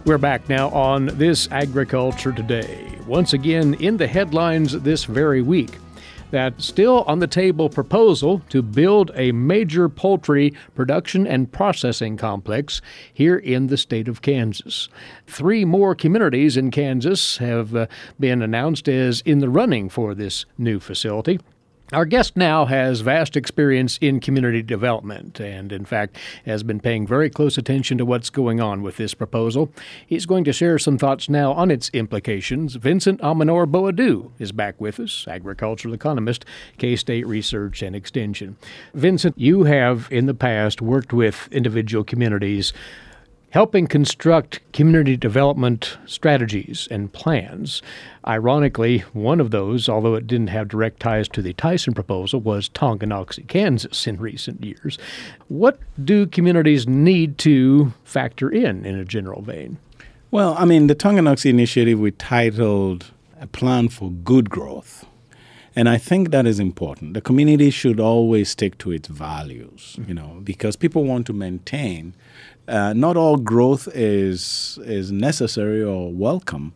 We're back now on This Agriculture Today. Once again, in the headlines this very week, that still on the table proposal to build a major poultry production and processing complex here in the state of Kansas. 3 more communities in Kansas have been announced as in the running for this new facility. Our guest now has vast experience in community development and, in fact, has been paying very close attention to what's going on with this proposal. He's going to share some thoughts now on its implications. Vincent Amanor Boadu is back with us, agricultural economist, K-State Research and Extension. Vincent, you have in the past worked with individual communities helping construct community development strategies and plans. Ironically, one of those, although it didn't have direct ties to the Tyson proposal, was Tonganoxie, Kansas in recent years. What do communities need to factor in a general vein? Well, the Tonganoxie initiative we titled A Plan for Good Growth. And I think that is important. The community should always stick to its values, because people want to maintain. Not all growth is necessary or welcome.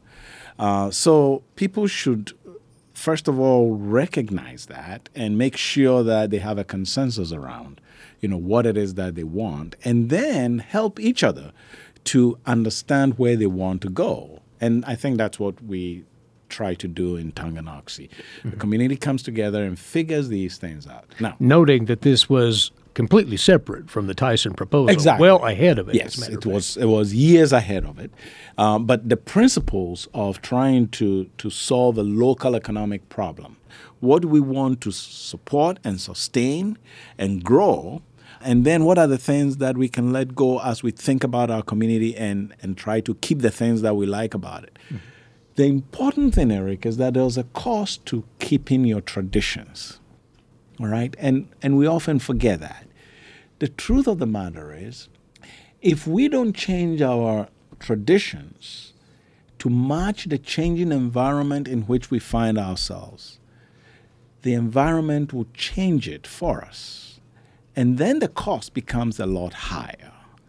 So people should, first of all, recognize that and make sure that they have a consensus around, what it is that they want, and then help each other to understand where they want to go. And I think that's what we try to do in Tonganoxie. Mm-hmm. The community comes together and figures these things out. Now, noting that this was completely separate from the Tyson proposal, exactly. Well ahead of it. Yes, it was years ahead of it. But the principles of trying to solve a local economic problem, what do we want to support and sustain and grow, and then what are the things that we can let go as we think about our community and try to keep the things that we like about it. Mm-hmm. The important thing, Eric, is that there's a cost to keeping your traditions. All right? And we often forget that. The truth of the matter is, if we don't change our traditions to match the changing environment in which we find ourselves, the environment will change it for us. And then the cost becomes a lot higher.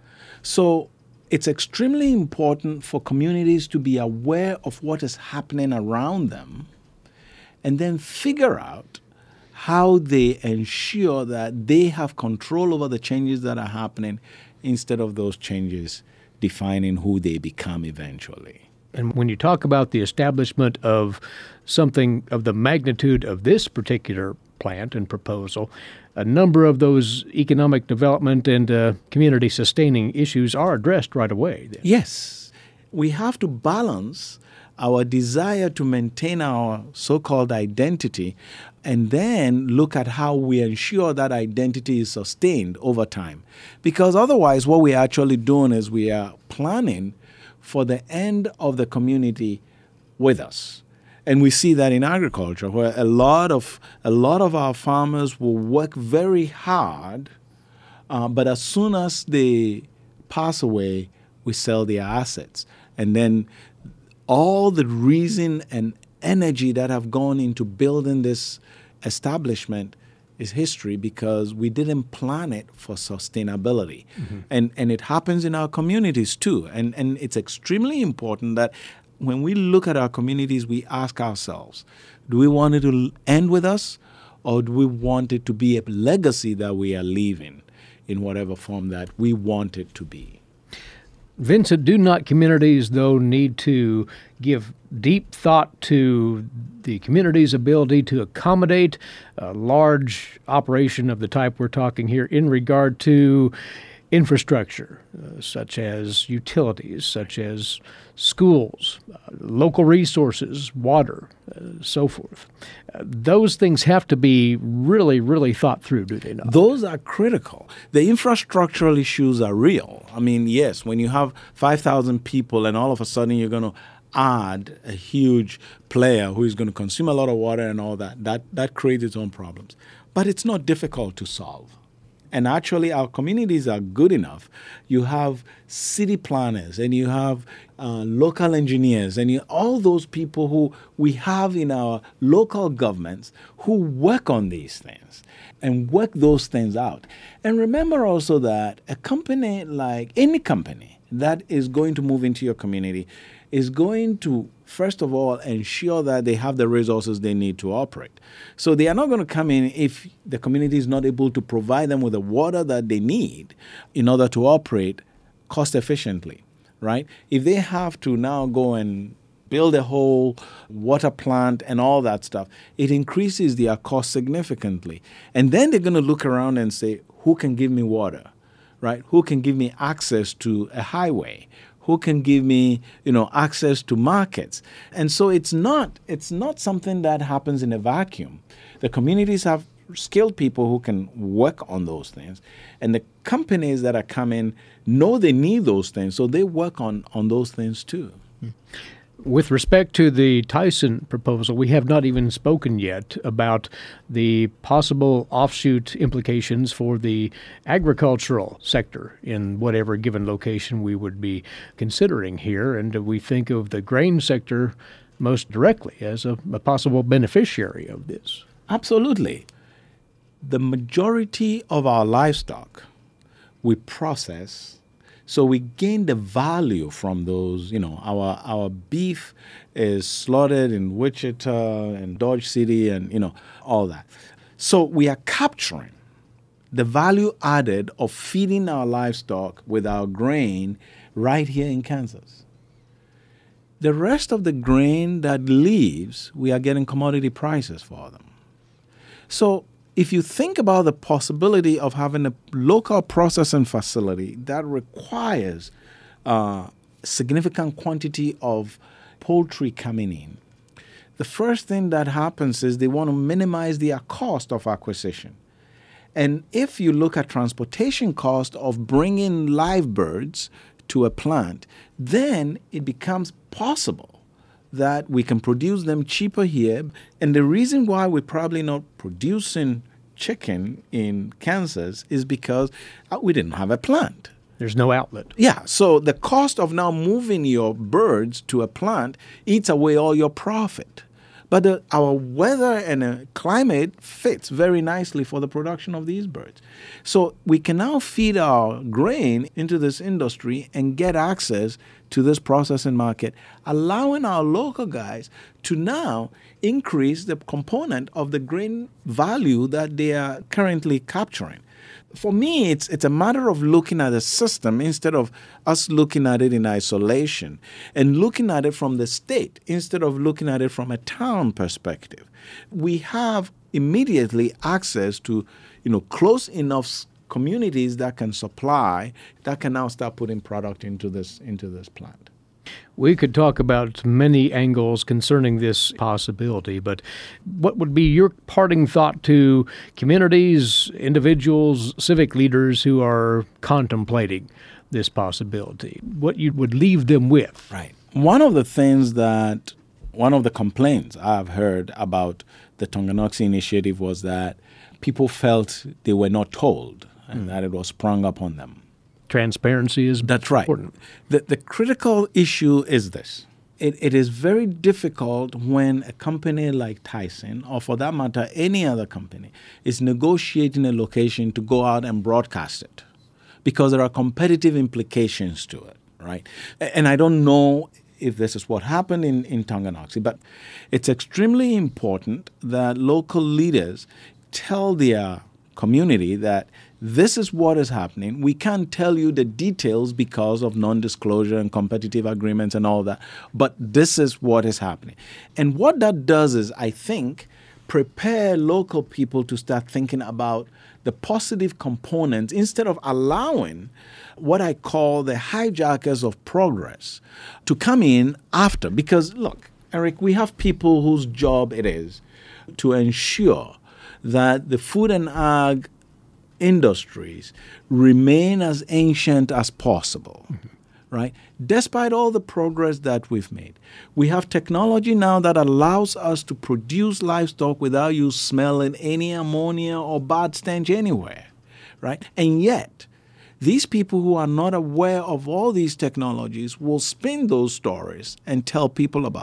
So it's extremely important for communities to be aware of what is happening around them and then figure out how they ensure that they have control over the changes that are happening instead of those changes defining who they become eventually. And when you talk about the establishment of something of the magnitude of this particular plant and proposal, a number of those economic development and community sustaining issues are addressed right away. Then. Yes. We have to balance our desire to maintain our so-called identity and then look at how we ensure that identity is sustained over time. Because otherwise, what we're actually doing is we are planning for the end of the community with us. And we see that in agriculture, where a lot of our farmers will work very hard, but as soon as they pass away, we sell their assets. And then all the reason and energy that have gone into building this establishment is history because we didn't plan it for sustainability. Mm-hmm. And it happens in our communities too. And it's extremely important that when we look at our communities, we ask ourselves, do we want it to end with us, or do we want it to be a legacy that we are leaving in whatever form that we want it to be? Vincent, do not communities, though, need to give deep thought to the community's ability to accommodate a large operation of the type we're talking here in regard to infrastructure, such as utilities, such as schools, local resources, water, so forth? Those things have to be really, really thought through, do they not? Those are critical. The infrastructural issues are real. I mean, yes, when you have 5,000 people and all of a sudden you're going to add a huge player who is going to consume a lot of water and all that creates its own problems. But it's not difficult to solve. And actually, our communities are good enough. You have city planners and you have local engineers and all those people who we have in our local governments who work on these things and work those things out. And remember also that a company, like any company, that is going to move into your community is going to, first of all, ensure that they have the resources they need to operate. So they are not going to come in if the community is not able to provide them with the water that they need in order to operate cost efficiently, right? If they have to now go and build a whole water plant and all that stuff, it increases their cost significantly. And then they're going to look around and say, who can give me water, right? Who can give me access to a highway? Who can give me, access to markets? And so it's not something that happens in a vacuum. The communities have skilled people who can work on those things. And the companies that are coming know they need those things, so they work on those things too. With respect to the Tyson proposal, we have not even spoken yet about the possible offshoot implications for the agricultural sector in whatever given location we would be considering here. And we think of the grain sector most directly as a possible beneficiary of this. Absolutely. The majority of our livestock we process, so we gain the value from those. Our beef is slaughtered in Wichita and Dodge City and, all that. So we are capturing the value added of feeding our livestock with our grain right here in Kansas. The rest of the grain that leaves, we are getting commodity prices for them. So if you think about the possibility of having a local processing facility that requires a significant quantity of poultry coming in, the first thing that happens is they want to minimize their cost of acquisition. And if you look at transportation cost of bringing live birds to a plant, then it becomes possible that we can produce them cheaper here. And the reason why we're probably not producing chicken in Kansas is because we didn't have a plant. There's no outlet. Yeah, so the cost of now moving your birds to a plant eats away all your profit. But our weather and climate fits very nicely for the production of these birds. So we can now feed our grain into this industry and get access to this processing market, allowing our local guys to now increase the component of the grain value that they are currently capturing. For me, it's a matter of looking at the system instead of us looking at it in isolation and looking at it from the state instead of looking at it from a town perspective. We have immediately access to, close enough communities that can supply, that can now start putting product into this plant. We could talk about many angles concerning this possibility, but what would be your parting thought to communities, individuals, civic leaders who are contemplating this possibility? What you would leave them with? Right. One of the complaints I've heard about the Tonganoxie initiative was that people felt they were not told and that it was sprung upon them. Transparency is That's right. important. The critical issue is this. It is very difficult when a company like Tyson, or for that matter, any other company, is negotiating a location to go out and broadcast it because there are competitive implications to it, right? And I don't know if this is what happened in Tonganoxie, but it's extremely important that local leaders tell their community that this is what is happening. We can't tell you the details because of non-disclosure and competitive agreements and all that, but this is what is happening. And what that does is, I think, prepare local people to start thinking about the positive components instead of allowing what I call the hijackers of progress to come in after. Because, look, Eric, we have people whose job it is to ensure that the food and ag industries remain as ancient as possible, right? Despite all the progress that we've made. We have technology now that allows us to produce livestock without you smelling any ammonia or bad stench anywhere, right? And yet, these people who are not aware of all these technologies will spin those stories and tell people about it.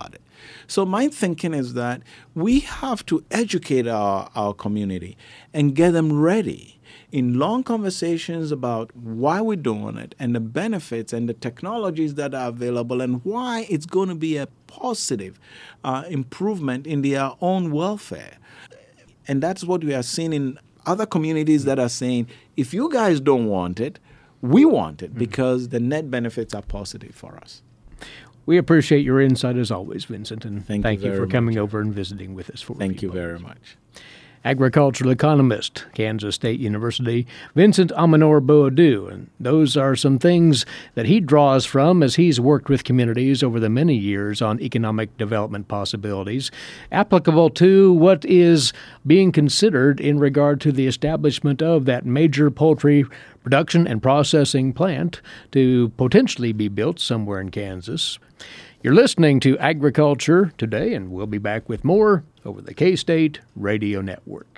So my thinking is that we have to educate our community and get them ready in long conversations about why we're doing it and the benefits and the technologies that are available and why it's going to be a positive improvement in their own welfare. And that's what we are seeing in other communities that are saying, if you guys don't want it, we want it because the net benefits are positive for us. We appreciate your insight as always, Vincent, and thank you for coming much. over and visiting with us. Thank you very much. Agricultural economist, Kansas State University, Vincent Amanor Boadu. And those are some things that he draws from as he's worked with communities over the many years on economic development possibilities, applicable to what is being considered in regard to the establishment of that major poultry production and processing plant to potentially be built somewhere in Kansas. You're listening to Agriculture Today, and we'll be back with more over the K-State Radio Network.